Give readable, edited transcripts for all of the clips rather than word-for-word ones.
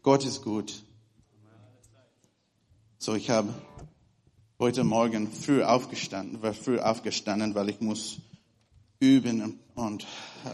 Gott ist gut. So, ich habe heute Morgen war früh aufgestanden, weil ich muss üben und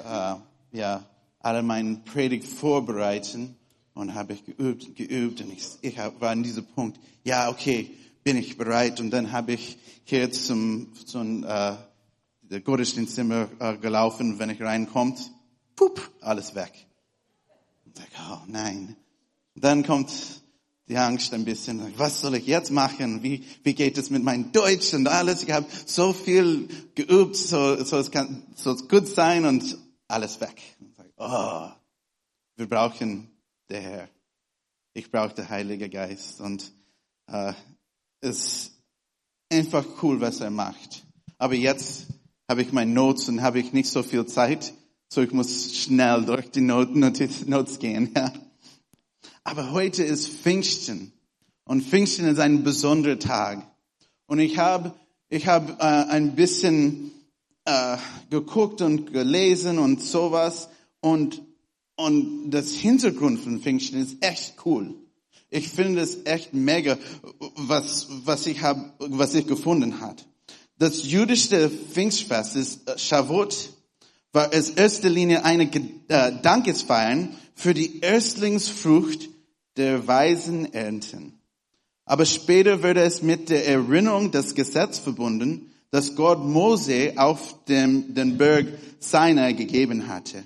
alle meine Predigt vorbereiten und habe ich geübt und ich war an diesem Punkt, ja, okay, bin ich bereit, und dann habe ich hier zum der Gottesdienstzimmer gelaufen, wenn ich reinkommt, alles weg. Und sage, oh nein. Dann kommt die Angst ein bisschen, was soll ich jetzt machen? Wie geht es mit meinem Deutsch und alles? Ich habe so viel geübt, so es gut sein, und alles weg. Und sage, wir brauchen den Herr. Ich brauche den Heiligen Geist, und es ist einfach cool, was er macht. Aber jetzt habe ich meine Notes und habe ich nicht so viel Zeit, so ich muss schnell durch die Notes gehen. Ja. Aber heute ist Pfingsten, und Pfingsten ist ein besonderer Tag. Und ich habe ein bisschen geguckt und gelesen und sowas, und das Hintergrund von Pfingsten ist echt cool. Ich finde es echt mega, was ich gefunden habe. Das jüdische Pfingstfest ist Shavuot, war in erster Linie eine Dankesfeiern für die Erstlingsfrucht der weisen Ernten. Aber später wurde es mit der Erinnerung des Gesetzes verbunden, das Gott Mose auf den Berg Sinai gegeben hatte.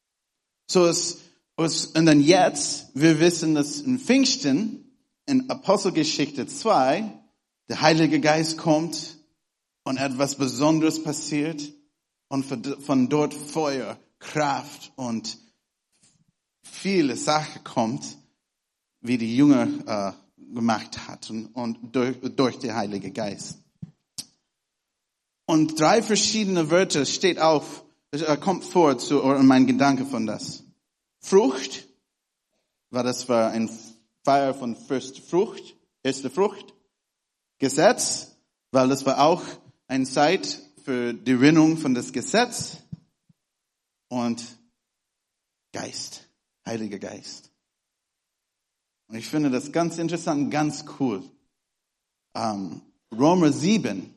Und dann jetzt, wir wissen, dass in Pfingsten, in Apostelgeschichte 2, der Heilige Geist kommt und etwas Besonderes passiert, und von dort Feuer, Kraft und viele Sachen kommt, wie die Jünger gemacht hatten, und durch den Heiligen Geist. Und 3 verschiedene Wörter kommt vor oder mein Gedanke von das. Frucht, weil das war ein Feier von erste Frucht. Gesetz, weil das war auch eine Zeit für die Erinnerung von das Gesetz. Und Geist, Heiliger Geist. Und ich finde das ganz interessant und ganz cool. Römer 7,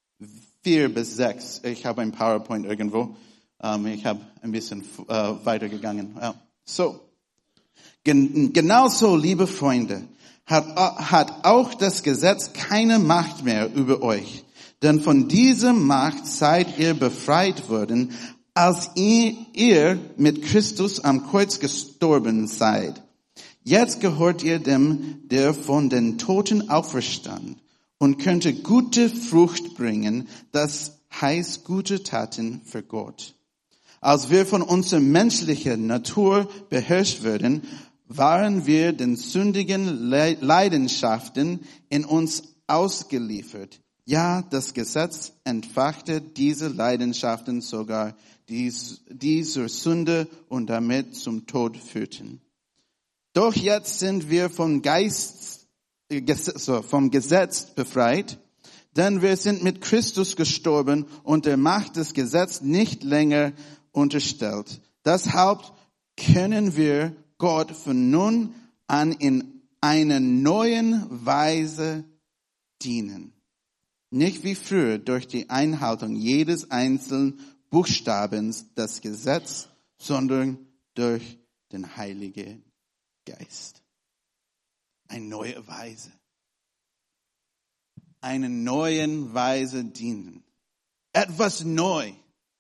4-6. Ich habe ein PowerPoint irgendwo. Ich habe ein bisschen weitergegangen. Ja. So. Genauso, liebe Freunde, hat auch das Gesetz keine Macht mehr über euch. Denn von dieser Macht seid ihr befreit worden, als ihr mit Christus am Kreuz gestorben seid. Jetzt gehört ihr dem, der von den Toten auferstand, und könnte gute Frucht bringen, das heißt gute Taten für Gott. Als wir von unserer menschlichen Natur beherrscht würden, waren wir den sündigen Leidenschaften in uns ausgeliefert. Ja, das Gesetz entfachte diese Leidenschaften sogar, die zur Sünde und damit zum Tod führten. Doch jetzt sind wir vom Gesetz befreit, denn wir sind mit Christus gestorben und der Macht des Gesetzes nicht länger unterstellt. Deshalb können wir Gott von nun an in einer neuen Weise dienen. Nicht wie früher durch die Einhaltung jedes einzelnen Buchstabens des Gesetzes, sondern durch den Heiligen Geist. Eine neue Weise. Eine neue Weise dienen. Etwas neu.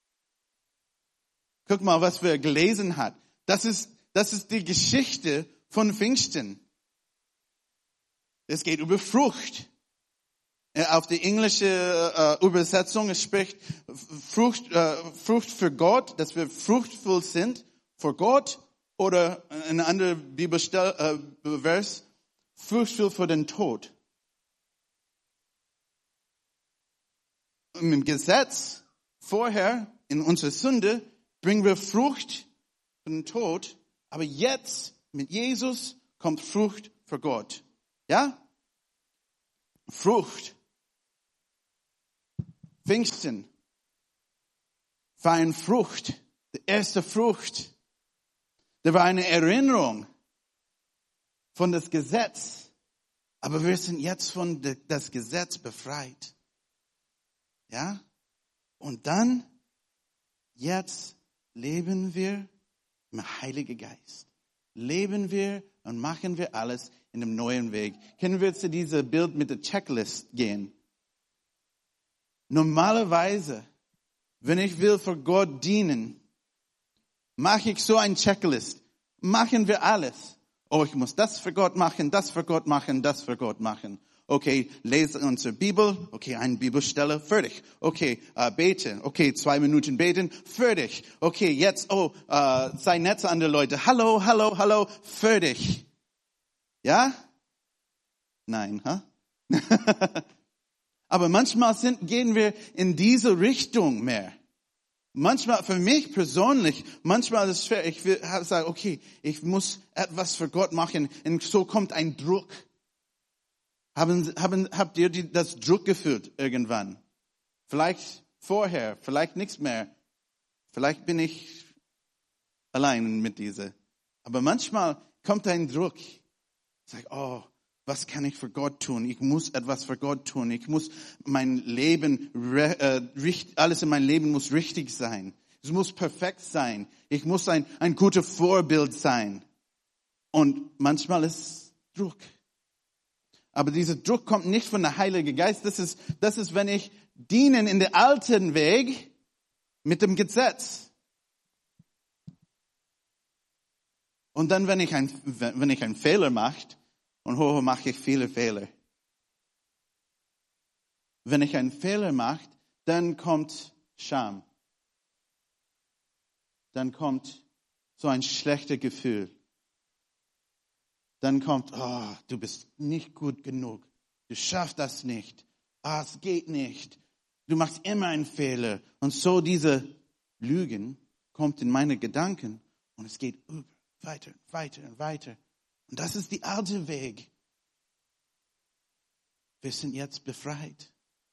Guck mal, was wir gelesen haben. Das ist die Geschichte von Pfingsten. Es geht über Frucht. Auf die englische Übersetzung, es spricht Frucht für Gott, dass wir fruchtvoll sind für Gott, oder in einer anderen Bibelvers, fruchtvoll für den Tod. Im Gesetz, vorher, in unserer Sünde, bringen wir Frucht für den Tod, aber jetzt, mit Jesus, kommt Frucht für Gott. Ja? Frucht. Pfingsten. Feiern Frucht. Die erste Frucht. Da war eine Erinnerung. von das Gesetz, aber wir sind jetzt von das Gesetz befreit. Ja? Und dann, jetzt leben wir im Heiligen Geist. Leben wir und machen wir alles in einem neuen Weg. Können wir zu diesem Bild mit der Checklist gehen? Normalerweise, wenn ich will für Gott dienen, mache ich so ein Checklist. Machen wir alles. Oh, ich muss das für Gott machen, das für Gott machen, das für Gott machen. Okay, lese unsere Bibel. Okay, eine Bibelstelle, fertig. Okay, beten. Okay, 2 Minuten beten, fertig. Okay, jetzt, sei nett zu anderen Leuten. Hallo, hallo, hallo, fertig. Ja? Nein, ha? Aber manchmal gehen wir in diese Richtung mehr. Manchmal, für mich persönlich, manchmal ist es schwer. Ich will sagen, okay, ich muss etwas für Gott machen. Und so kommt ein Druck. Habt ihr das Druck gefühlt irgendwann? Vielleicht vorher, vielleicht nichts mehr. Vielleicht bin ich allein mit dieser. Aber manchmal kommt ein Druck. Ich sage, oh, was kann ich für Gott tun? Ich muss etwas für Gott tun. Ich muss mein Leben, alles in meinem Leben muss richtig sein. Es muss perfekt sein. Ich muss ein guter Vorbild sein. Und manchmal ist Druck. Aber dieser Druck kommt nicht von der Heilige Geist. Das ist, wenn ich dienen in den alten Weg mit dem Gesetz. Und dann, wenn ich einen Fehler mache, und mache ich viele Fehler. Wenn ich einen Fehler mache, dann kommt Scham. Dann kommt so ein schlechtes Gefühl. Dann kommt, du bist nicht gut genug. Du schaffst das nicht. Es geht nicht. Du machst immer einen Fehler. Und so diese Lügen kommt in meine Gedanken und es geht weiter, weiter und weiter. Und das ist der alte Weg. Wir sind jetzt befreit.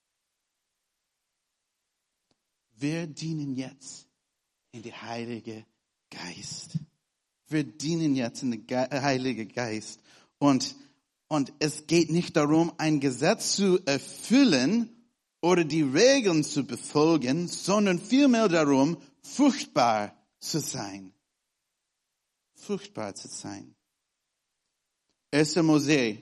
Wir dienen jetzt in den Heiligen Geist. Wir dienen jetzt in den Heiligen Geist. Und es geht nicht darum, ein Gesetz zu erfüllen oder die Regeln zu befolgen, sondern vielmehr darum, fruchtbar zu sein. Fruchtbar zu sein. 1. Mose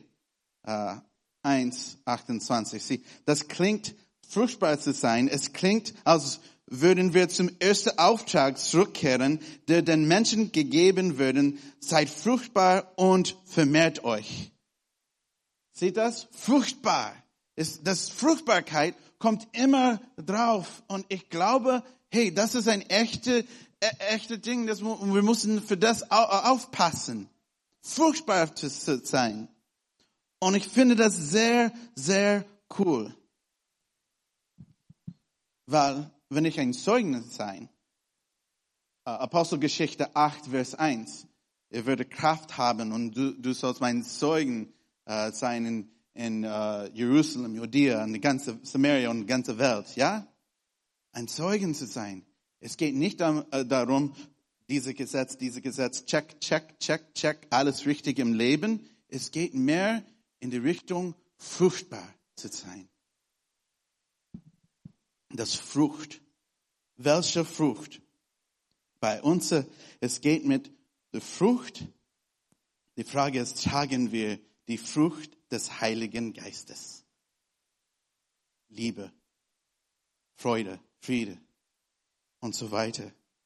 1,28. Das klingt, fruchtbar zu sein. Es klingt, als würden wir zum ersten Auftrag zurückkehren, der den Menschen gegeben wird. Seid fruchtbar und vermehrt euch. Seht das? Fruchtbar. Das Fruchtbarkeit kommt immer drauf. Und ich glaube, hey, das ist ein echte Ding. Wir müssen für das aufpassen. Fruchtbar zu sein. Und ich finde das sehr, sehr cool. Weil, wenn ich ein Zeugnis sein, Apostelgeschichte 8, Vers 1, ihr werdet Kraft haben und du sollst mein Zeugen sein in Jerusalem, Judäa, in die ganze Samaria und die ganze Welt, ja? Ein Zeugen zu sein. Es geht nicht darum, dieses Gesetz, check, check, check, check, alles richtig im Leben. Es geht mehr in die Richtung, fruchtbar zu sein. Das Frucht. Welche Frucht? Bei uns, es geht mit der Frucht. Die Frage ist, tragen wir die Frucht des Heiligen Geistes? Liebe, Freude, Friede und so weiter.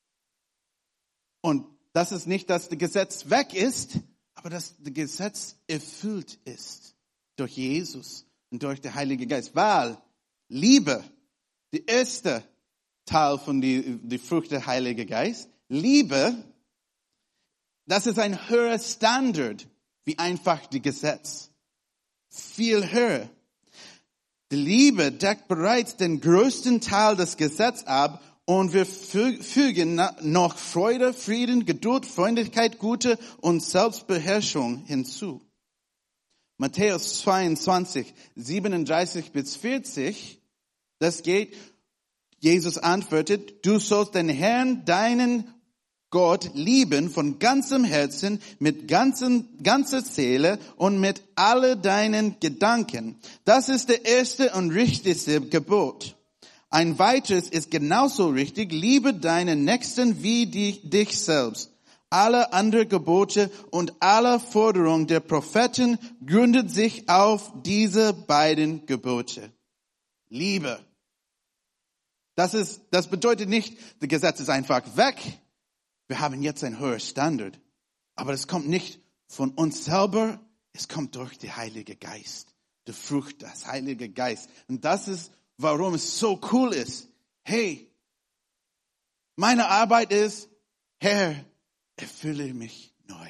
Und das ist nicht, dass das Gesetz weg ist, aber dass das Gesetz erfüllt ist durch Jesus und durch den Heiligen Geist. Weil Liebe, die erste Teil von die Frucht der Heilige Geist, Liebe, das ist ein höherer Standard wie einfach die Gesetz. Viel höher. Die Liebe deckt bereits den größten Teil des Gesetzes ab und wir fügen noch Freude, Frieden, Geduld, Freundlichkeit, Güte und Selbstbeherrschung hinzu. Matthäus 22, 37 bis 40, das geht, Jesus antwortet, du sollst den Herrn, deinen Gott lieben von ganzem Herzen, mit ganzer Seele und mit alle deinen Gedanken. Das ist der erste und richtigste Gebot. Ein weiteres ist genauso richtig, liebe deinen Nächsten wie dich selbst. Alle anderen Gebote und alle Forderungen der Propheten gründet sich auf diese beiden Gebote. Liebe. Das bedeutet nicht, das Gesetz ist einfach weg. Wir haben jetzt ein höheres Standard. Aber es kommt nicht von uns selber, es kommt durch den Heiligen Geist. Die Frucht des Heiligen Geistes. Und das ist, warum es so cool ist. Hey, meine Arbeit ist, Herr, erfülle mich neu.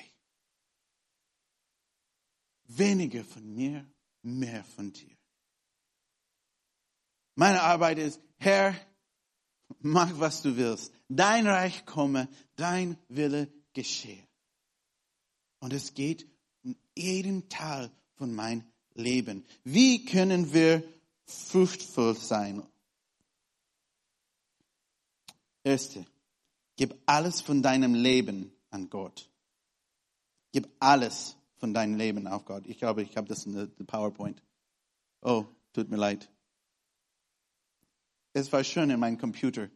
Weniger von mir, mehr von dir. Meine Arbeit ist, Herr, mach was du willst. Dein Reich komme, dein Wille geschehe. Und es geht um jeden Teil von meinem Leben. Wie können wir fruchtvoll sein? Erste, gib alles von deinem Leben an Gott. Gib alles von deinem Leben auf Gott. Ich glaube, ich habe das in der PowerPoint. Oh, tut mir leid. Es war schön in meinem Computer.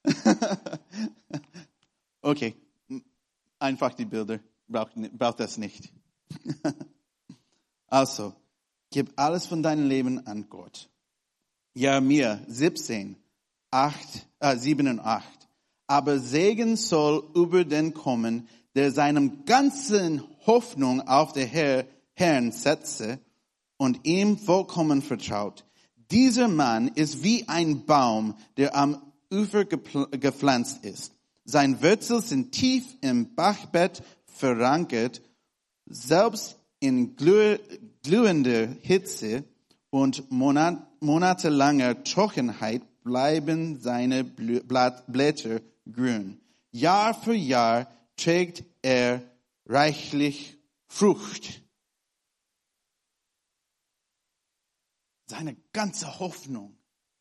Okay, einfach die Bilder. Braucht das nicht. Also, gib alles von deinem Leben an Gott. Jeremia 17, 7 und 8. Aber Segen soll über den kommen, der seinem ganzen Hoffnung auf den Herrn setze und ihm vollkommen vertraut. Dieser Mann ist wie ein Baum, der am Ufer gepflanzt ist. Seine Wurzeln sind tief im Bachbett verankert. Selbst in glühender Hitze und monatelanger Trockenheit bleiben seine Blätter grün. Jahr für Jahr trägt er reichlich Frucht. Seine ganze Hoffnung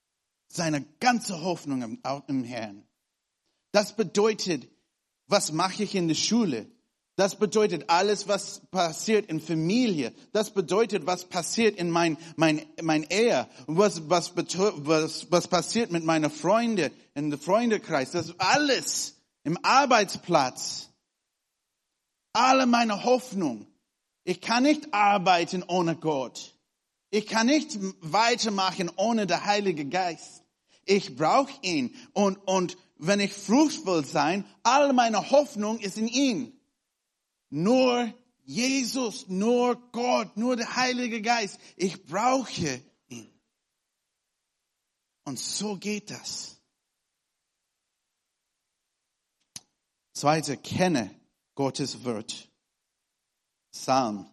im Herrn. Das bedeutet, was mache ich in der Schule? Das bedeutet alles, was passiert in Familie. Das bedeutet, was passiert in mein Ehe. Was passiert mit meinen Freunden, in der Freundekreis. Das ist alles im Arbeitsplatz. Alle meine Hoffnung. Ich kann nicht arbeiten ohne Gott. Ich kann nicht weitermachen ohne den Heiligen Geist. Ich brauche ihn. Und wenn ich fruchtvoll sein, all meine Hoffnung ist in ihn. Nur Jesus, nur Gott, nur der Heilige Geist. Ich brauche ihn. Und so geht das. Zweite, kenne Gottes Wort. Psalm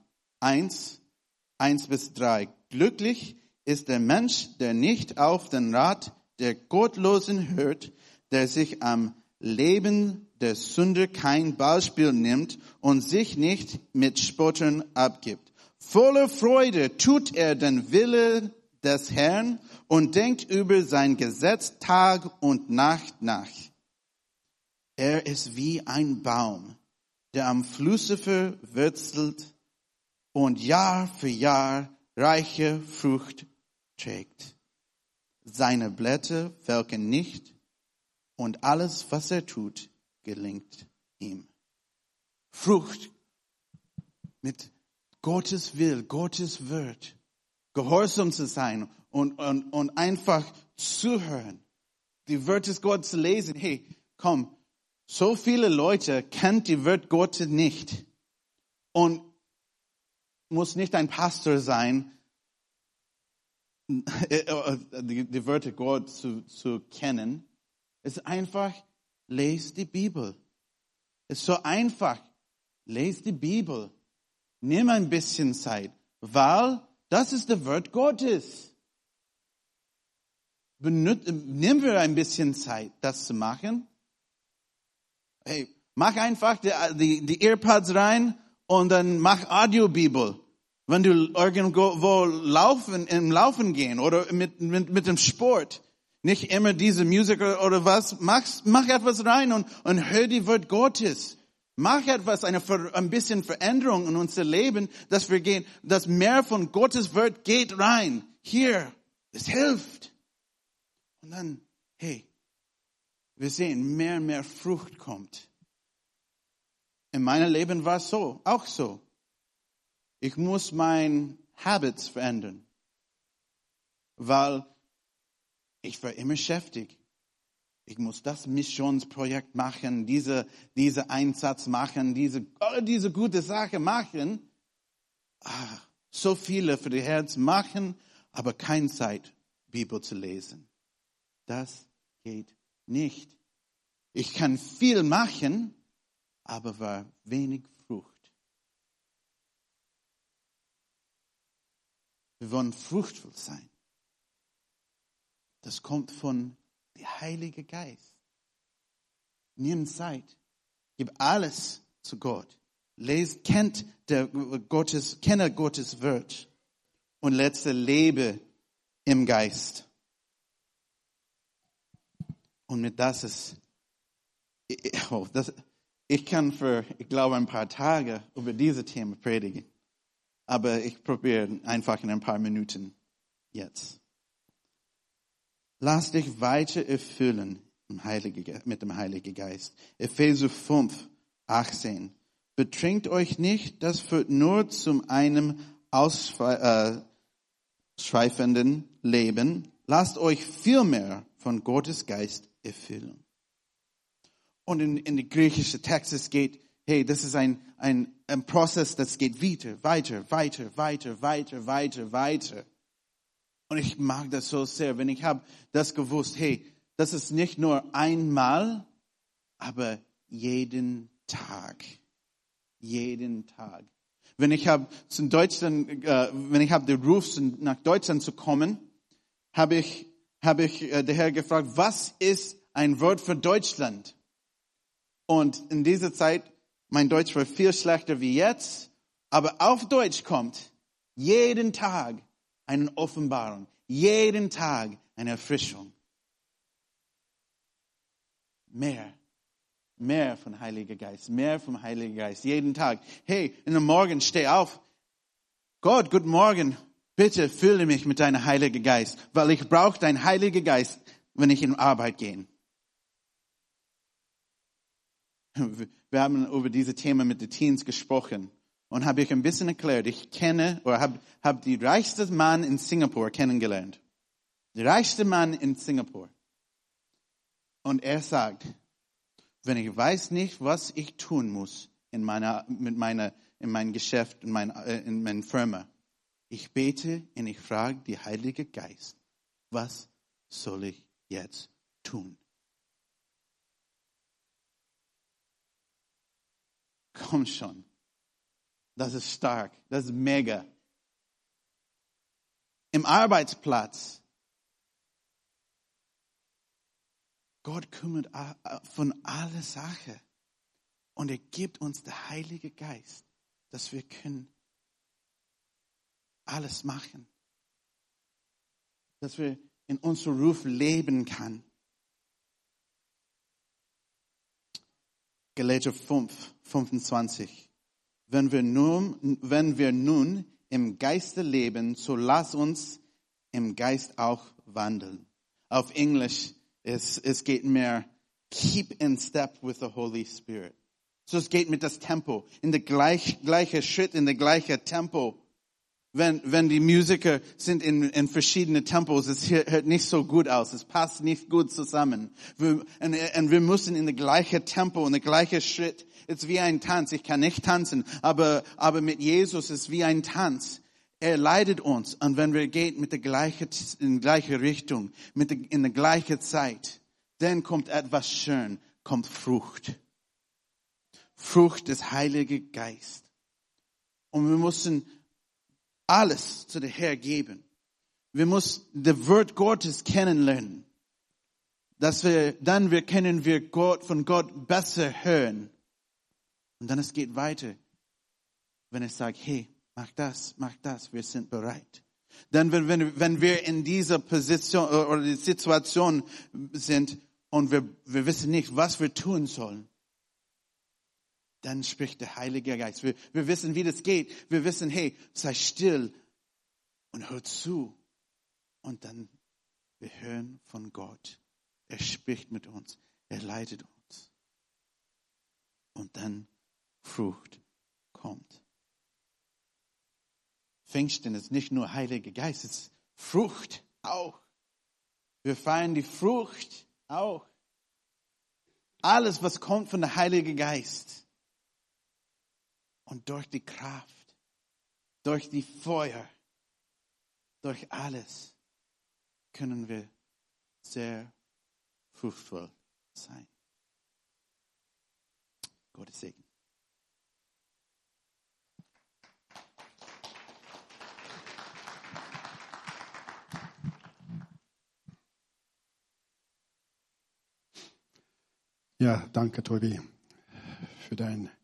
1:1-3. Glücklich ist der Mensch, der nicht auf den Rat der Gottlosen hört, der sich am Leben der Sünder kein Beispiel nimmt und sich nicht mit Spottern abgibt. Voller Freude tut er den Willen des Herrn und denkt über sein Gesetz Tag und Nacht nach. Er ist wie ein Baum, der am Flusse verwurzelt und Jahr für Jahr reiche Frucht trägt. Seine Blätter welken nicht und alles, was er tut, gelingt ihm. Frucht mit Gottes Will, Gottes Wort, gehorsam zu sein und einfach zuhören, die Wörter Gottes zu lesen. Hey, komm, so viele Leute kennen die Wörter Gottes nicht und muss nicht ein Pastor sein, die Wörter Gottes zu kennen. Es ist einfach, lese die Bibel. Es ist so einfach. Lese die Bibel. Nimm ein bisschen Zeit, weil das ist das Wort Gottes. Nimm wir ein bisschen Zeit, das zu machen. Hey, mach einfach die Earpods rein und dann mach Audiobibel. Wenn du irgendwo im Laufen gehen oder mit dem Sport. nicht immer diese Musical oder was. Mach etwas rein und hör die Wort Gottes. Mach etwas, ein bisschen Veränderung in unser Leben, dass wir gehen, dass mehr von Gottes Wort geht rein. Hier, es hilft. Und dann, hey, wir sehen, mehr und mehr Frucht kommt. In meinem Leben war es auch so. Ich muss mein Habits verändern, weil ich war immer beschäftigt. Ich muss das Missionsprojekt machen, diese Einsatz machen, diese gute Sache machen. So viele für die Herz machen, aber keine Zeit, Bibel zu lesen. Das geht nicht. Ich kann viel machen, aber war wenig Frucht. Wir wollen fruchtvoll sein. Das kommt von der Heilige Geist. Nimm Zeit. Gib alles zu Gott. Kenne Gottes Wort. Und lebe im Geist. Und mit ich kann ich glaube, ein paar Tage über diese Themen predigen. Aber ich probiere einfach in ein paar Minuten jetzt. Lass dich weiter erfüllen mit dem Heiligen Geist. Epheser 5, 18. Betrinkt euch nicht, das führt nur zu einem ausschweifenden Leben. Lasst euch vielmehr von Gottes Geist erfüllen. Und in die griechische Text, es geht, hey, das ist ein Prozess, das geht weiter. Und ich mag das so sehr, wenn ich habe das gewusst, hey, das ist nicht nur einmal, aber jeden Tag. Jeden Tag. Wenn ich habe den Ruf, nach Deutschland zu kommen, habe ich der Herr gefragt, was ist ein Wort für Deutschland? Und in dieser Zeit, mein Deutsch war viel schlechter wie jetzt, aber auf Deutsch kommt jeden Tag eine Offenbarung, jeden Tag eine Erfrischung. Mehr vom Heiligen Geist, jeden Tag. Hey, in der Morgen steh auf. Gott, guten Morgen. Bitte fülle mich mit deinem Heiligen Geist, weil ich brauche deinen Heiligen Geist, wenn ich in Arbeit gehe. Wir haben über diese Themen mit den Teens gesprochen und habe ich ein bisschen erklärt. Ich kenne oder habe die reichste Mann in Singapur kennengelernt. Der reichste Mann in Singapur. Und er sagt, wenn ich weiß nicht, was ich tun muss in meinem Geschäft, in meiner Firma, ich bete und ich frage die Heilige Geist, was soll ich jetzt tun? Komm schon. Das ist stark. Das ist mega. Im Arbeitsplatz. Gott kümmert von aller Sache. Und er gibt uns den Heiligen Geist, dass wir können alles machen. Dass wir in unserem Ruf leben können. Galater 5, 25. Wenn wir nun im Geiste leben, so lass uns im Geist auch wandeln. Auf Englisch, es geht mehr, keep in step with the Holy Spirit. So es geht mit das Tempo, in der gleiche Schritt, in der gleiche Tempo. Wenn die Musiker sind in verschiedene Tempos, es hört nicht so gut aus, es passt nicht gut zusammen. Wir müssen in der gleiche Tempo, in der gleiche Schritt. Es ist wie ein Tanz. Ich kann nicht tanzen, aber mit Jesus ist es wie ein Tanz. Er leitet uns, und wenn wir gehen in die gleiche Richtung, in der gleichen Zeit, dann kommt etwas schön, kommt Frucht. Frucht des Heiligen Geistes. Und wir müssen alles zu der Herr geben. Wir müssen das Wort Gottes kennenlernen. Können wir von Gott besser hören. Und dann es geht weiter. Wenn ich sage, hey, mach das, wir sind bereit. Denn wenn wir in dieser Position oder Situation sind und wir wissen nicht, was wir tun sollen, dann spricht der Heilige Geist. Wir wissen, wie das geht. Wir wissen, hey, sei still und hör zu. Und dann, wir hören von Gott. Er spricht mit uns. Er leitet uns. Und dann Frucht kommt. Pfingsten ist nicht nur Heiliger Geist, es ist Frucht auch. Wir feiern die Frucht auch. Alles, was kommt von der Heilige Geist. Und durch die Kraft, durch die Feuer, durch alles können wir sehr fruchtvoll sein. Gottes Segen. Ja, danke, Tobi, für dein